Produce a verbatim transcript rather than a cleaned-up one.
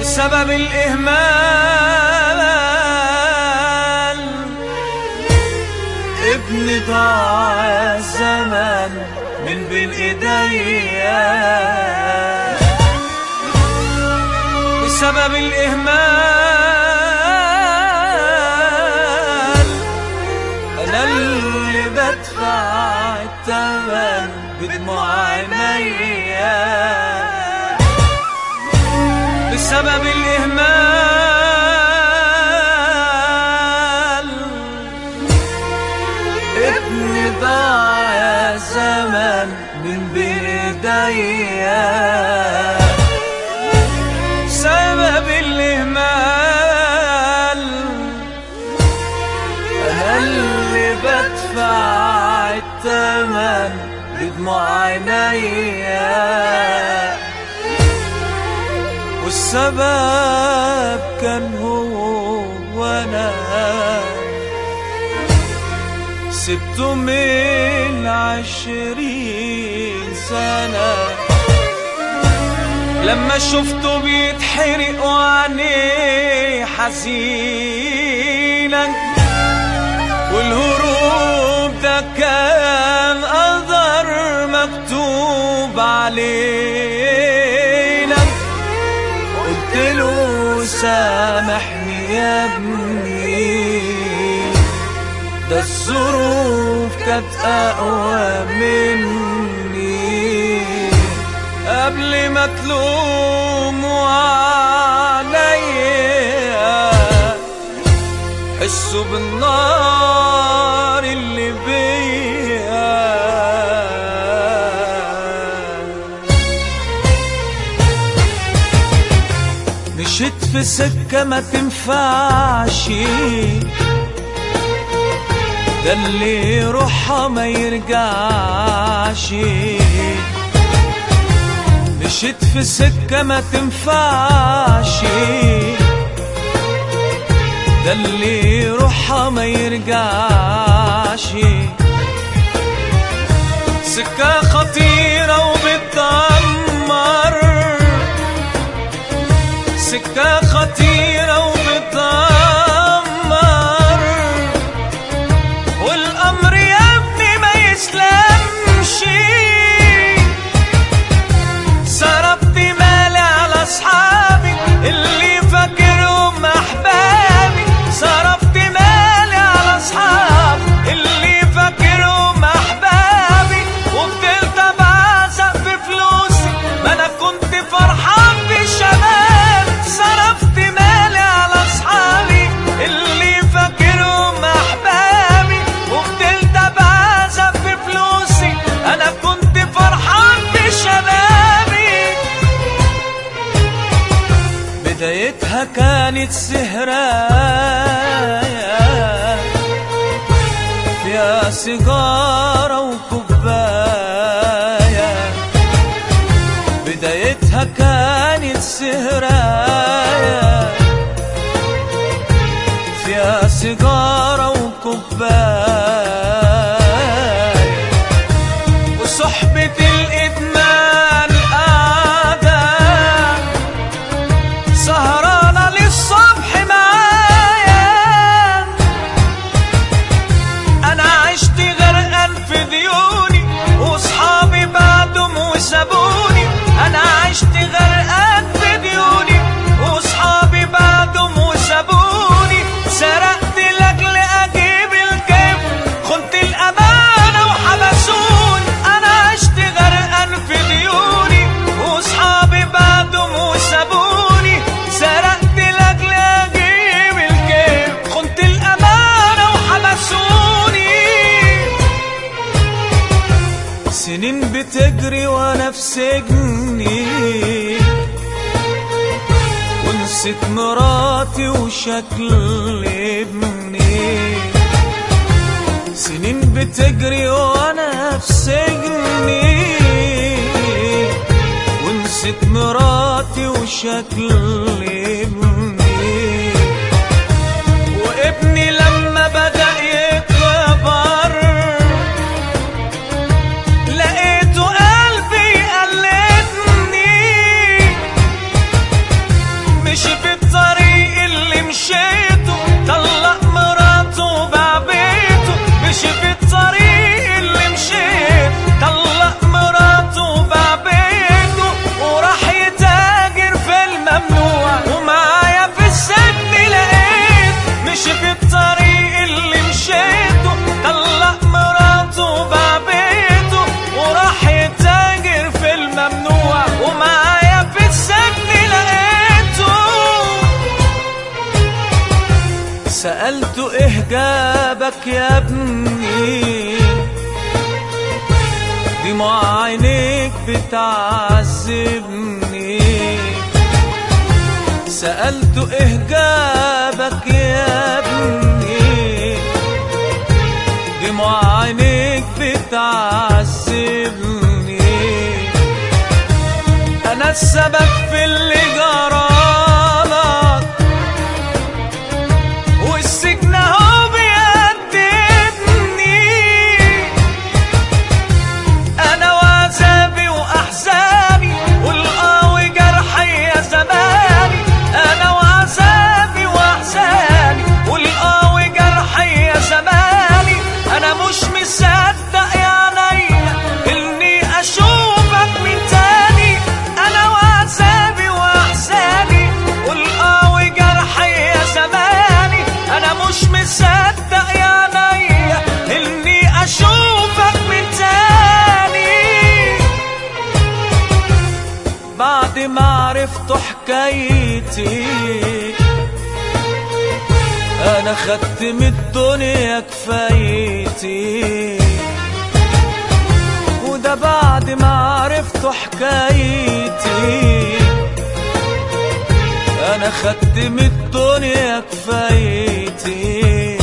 بسبب الإهمال ابني ضاع الزمن من بين ايديا. بسبب الإهمال أنا اللي بدفع الثمن بدموع عينيا. بسبب الإهمال ابني ضاع الزمن من بين ايديا. بسبب الإهمال أنا اللي بدفع الثمن بدموع عينيا. والسبب كان هو وانا سبته من عشرين سنة. لما شفته بيتحرق وعينيه حزينة والهروب ده كان قدر مكتوب علينا. قلتله سامحني يا ابني ده الظروف كانت أقوى مني. قبل ما تلوموا عليا حسوا بالنار اللي بيا. مشيت في سكة ما تنفعش ده اللي يروحها ما يرجعش. مشيت في سكة ما تنفعش ده اللي يروحها ما يرجعش. سكة خطيرة وبتدمر، سكة خطيرة وبتدمر، والأمر يا ابني ما يسلمش. صرفت مالي على أصحابي اللي فاكرهم أحبابي. صرفت مالي على أصحابي اللي فاكرهم أحبابي. وفضلت بعزق في فلوسي ما أنا كنت فرحان بالشباب. صرفت مالي على أصحابي اللي فاكرهم أحبابي. وفضلت بعزق في فلوسي أنا كنت فرحان بشبابي. بدايتها كانت سهرايا فيها سيجارة وكوباية. بدايتها كانت سهرايا فيها سيجارة وكوباية. وصحبة الإدمان قاعدة سهرانة للصبح معايا. أنا عشت غرقان في ديوني وصحابي بعدهم وسابوني. أنا عشت غرقان في ديوني وصحابي بعدهم وسابوني. سرقت لأجل أجيب الكيف، خنت الأمانة وحبسوني. أنا عشت غرقان في ديوني وصحابي بعدهم وسابوني. سرقت لأجل أجيب الكيف، خنت الأمانة وحبسوني. سنين بتجري وأنا في سجني ونسيت مراتي وشكل ابني. سنين بتجري وانا في سجني ونسيت مراتي وشكل ابني. وابني لما بدأ يكبر لقيته قلبي قلدني. مش سألته ايه جابك يا ابني، دموع عينيك بتعذبني. سألته ايه جابك يا ابني، دموع عينيك بتعذبني. انا السبب في اللي جرالك، والسجن اهو بيأدبني. انا وعذابي واحزاني والقاوي جرحي يا زماني. انا وعذابي واحزاني والقاوي جرحي يا زماني. انا مش مصدق يا عينيا اني اشوفك من تاني. انا وعذابي واحزاني والقاوي جرحي يا زماني. انا مش مصدق يا عينيا اني اشوفك من تاني. بعد ما عرفتوا حكايتي انا خدت من الدنيا كفايتي. وده بعد ما عرفتوا حكايتي انا خدت من الدنيا كفايتي.